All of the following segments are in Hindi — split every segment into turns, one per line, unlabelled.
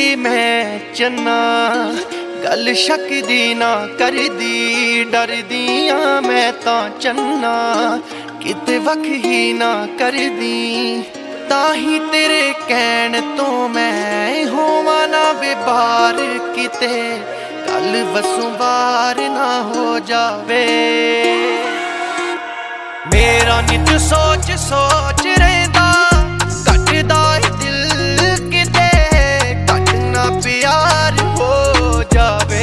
मैं चन्ना गल शक दी ना कर दी डरदिया मैं तां चन्ना किते वख ही ना कर दी ताही तेरे कहण तो मैं होवां ना बेबार किते गल वसों बार ना हो जावे मेरा नित सोच सोच रहिंदा कटदा दिल किते कटना प्यार हो जावे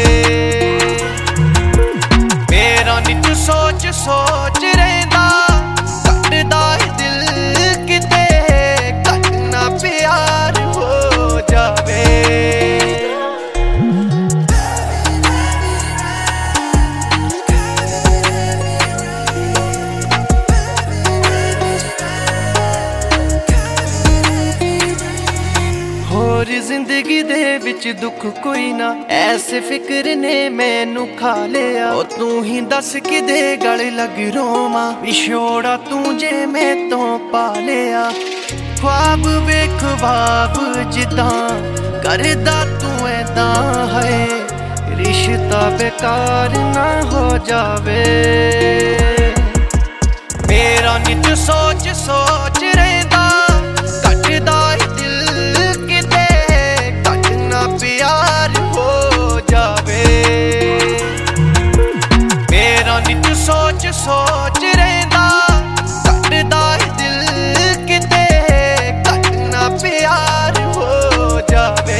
मेरा नित सोच सोच रहिंदा कटदा दिल किते कटना प्यार हो जावे होर जिंदगी दे विच दुख कोई ना ऐसे फिक्र ने मैनू खा लिया ओ तू ही दस किदे गल लग रोवा विछोड़ा तू जे मैं तो पा लिया ख्वाब वे ख्वाब जिदा करदा तू ऐदा है रिश्ता बेकार ना हो जावे मेरा नित सोच सोच रहिंदा कटदा प्यार हो जावे मेरा नित सोच सोच रहिंदा कटदा दिल किते कटना प्यार हो जावे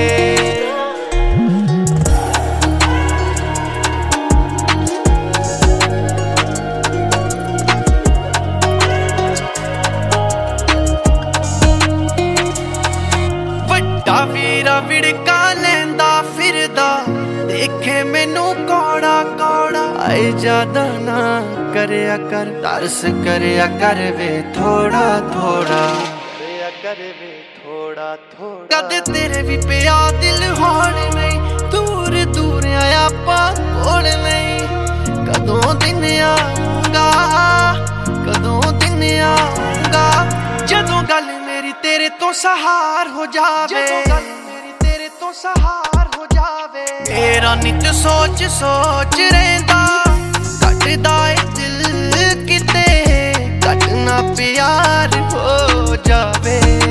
वड्डा वीरा विड़का लैंदा फिरदा देखे मैनू कौड़ा कौड़ा आए ज्यादा ना करया कर तरस करया कर वे थोड़ा थोड़ा कर वे थोड़ा थोड़ा कद तेरे भी पिया दिल होड़ नहीं दूर दूर आया कोल नहीं कदों दिन आऊंगा कदों दिन आऊंगा जदों गल मेरी तेरे तो सहार हो जावे तेरे तो सहार हो जावे मेरा नित सोच सोच रहिंदा कटदा दिल किते कटना प्यार हो जावे।